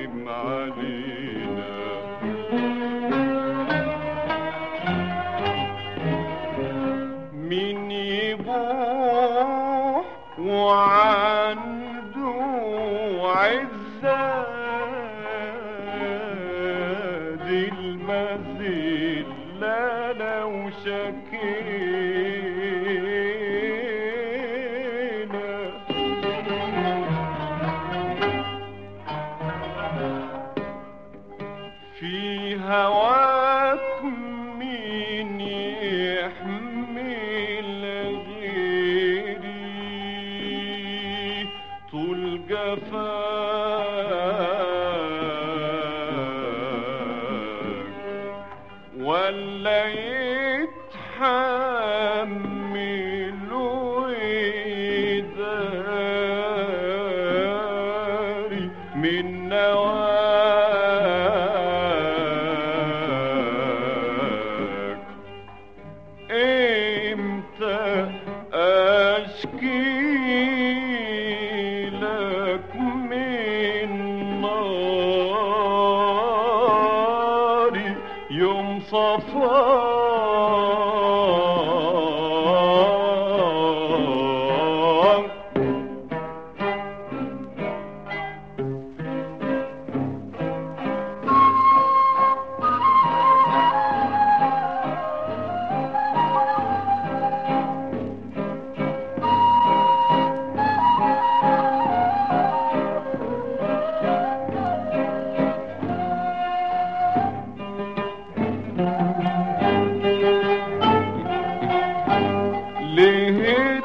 تهجم علينا. مين يبوح وعنده عزة دي المذلة لو شكينا. في هواك مين يحمل غيري طول جفاك ولا يتحمل ويداري من نواك. امتى اشكي لك من ناري يوم صفاك. ليه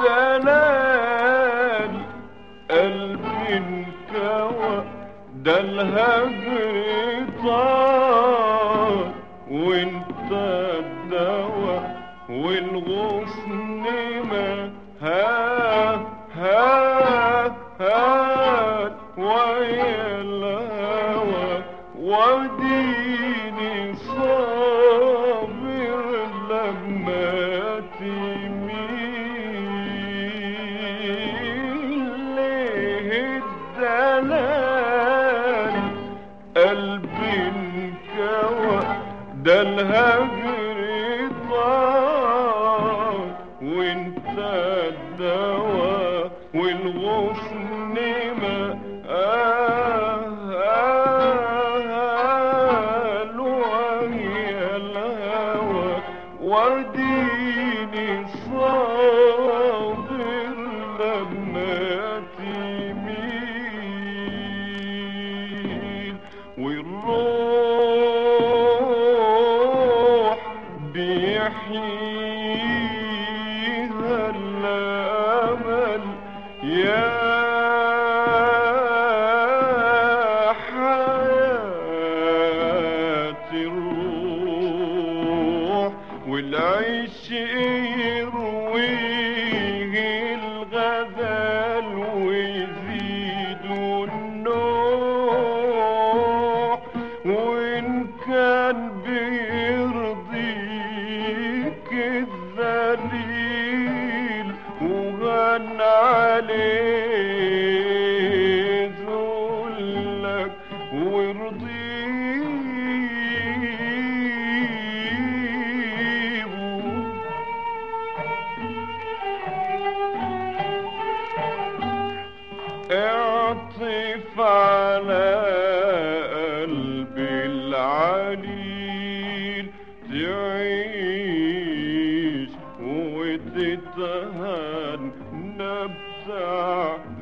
الدلال قلبي انكوى ده الهجر طار وانت الدوا والغصن ما ها ويا الهوى وديني صابر لما قلبي انكوى ده الهجر طار وانت الدوا والغصن ما ويا الهوى وديني صابر لما تميل. والروح بيحييها الأمل يا حياة الروح والعيش يرويه الغزال ويزيد النوح وإن كان بيرضيك الذليل وغنى عليه ذلك وارضيه. اعطف على قلبي العليل تعيش وتتهنى بتاع